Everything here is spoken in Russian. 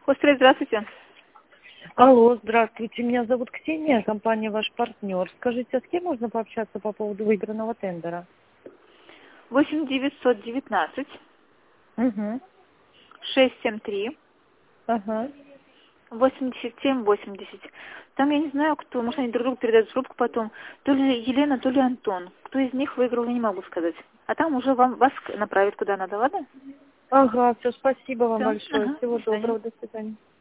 Хострый, здравствуйте. Алло, здравствуйте. Меня зовут Ксения, компания «Ваш партнер». Скажите, а с кем можно пообщаться по поводу выигранного тендера? 8 919 Угу. 673 Ага. 87 80. Там я не знаю, кто, может, они друг другу передают трубку потом. То ли Елена, то ли Антон. Кто из них выиграл, я не могу сказать. А там уже вас направят куда надо, ладно? Ага, все, спасибо вам Все, большое. ага, Всего до свидания. доброго, до свидания.